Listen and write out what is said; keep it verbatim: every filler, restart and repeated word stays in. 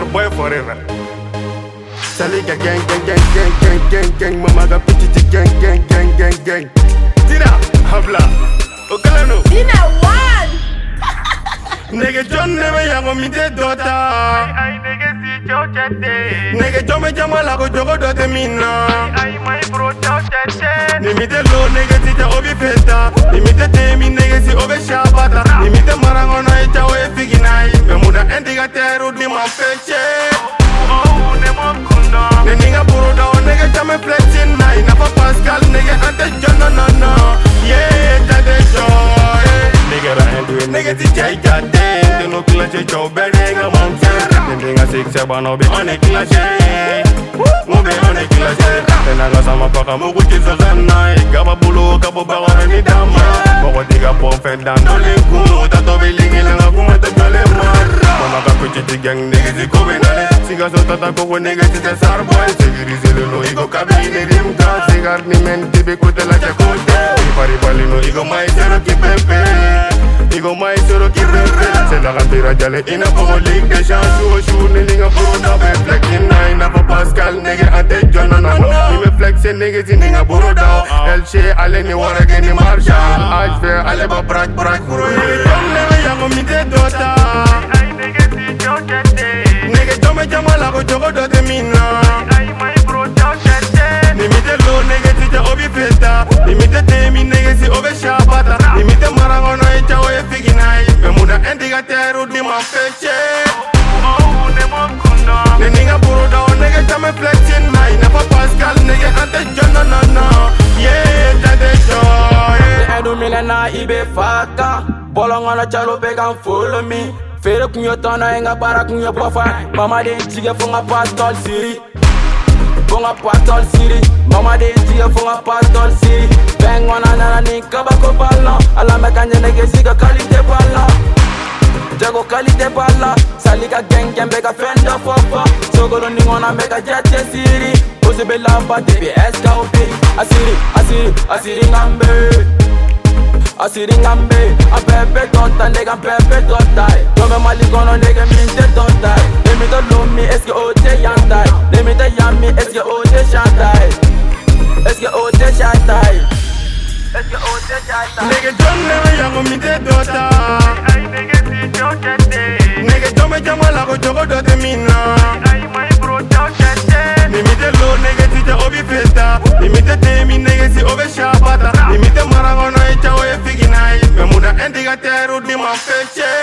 boy forever. Salika gang gang gang gang gang gang gang. Mama got pitchy gang gang gang gang gang. Tina, habla. Okalano. Tina one. Nigga John never yango mi de dota. Ay nigga si chow chate. Nigga John me jama la go jogo dote mina. Ay my bro chow chate. Ni mi de lo nigga si ta obi feta. Ni mi de te mi nigga si obi shabata. Ni mi de marango na ita o e figinai. Me muda endiga teru di ma feche. Oh ne mo kuna. Ne nigga buru da o nigga jama flexing na. Ina pa Pascal nigga ante John no no no. Yeah tade joy. Nigga ra endu nigga si jai jate. Te no clutch jow bede nga mom sen. Nigga six seven no be on a clutch. Mube on a clutch. Tena ga sama paka mugu tizo zanai. Gaba bulu kabo bawa ni dama. Boko diga pomfe dan dole kumu. Tato bilingi lenga kuma te dole mara. Mama ka kuchi ti gang nigga si kobe nale. Siga so tata koko nigga si te sar boy. Sigiri zile no igo kabine rimka. Sigar ni men tibi kute la chakote. Ipari pali no igo mai zero ki pepe. Igo mai zero ki pepe. Se la gatira jale ina pogo lig de chance. Uo shu ni linga puro da be flexin na. Ina pa Pascal nigga ante John no no. Ni me flexin nigga si ninga buro da. El she ale ni wara ge ni Marshall. Aj fe ale ba braj braj buro. Nigga John nigga yango mi de dota. Ay nigga si chow chate. Nigga John me jama la go jogo dote mina. Ay my bro chow chate. Ni mi de lo nigga si ta obi feta. Ni mi de te mi nigga si obi shabata. Ni mi de marango na ita o e figinai. Me muda endiga teru di ma feche. Oh ne mo kuna. Ne nigga buru da o nigga jama flexing na. Ina pa Pascal nigga ante John no no no. Yeah tade joy. Edu milena ibe faka. Bolongo na chalo pegan follow me. Fere kunyo tona enga para kunyo pofa. Mama de chige funga pastol city. Funga pastol city. Mama de chige funga pastol city. Bang wana nana ni kabako pala. Ala mekanye nege siga kalite pala. Jago kalite pala. Salika gang gang bega fenda fofa. Sogolo ni ngona mega jete city. Ose be lamba tebi eska opiri. Asiri, asiri, asiri ngambe. Asiri ngambe, a pepe tonta, nega pepe tontai. Tome malikono nega minte tontai. Demi to lumi, eske ote yantai. Demi to yami, eske ote shantai. Eske ote shantai. Eske ote shantai. Nigga John never yango mi de dota. Ay nigga si chow chate. Nigga John me jama la go jogo dote mina. Ay my bro chow chate. Ni mi de lo nigga si ta obi feta. Ni mi de te mi nigga si obi shabata. Ni mi de marango na ita o e figinai. Me muda endiga teru di ma feche.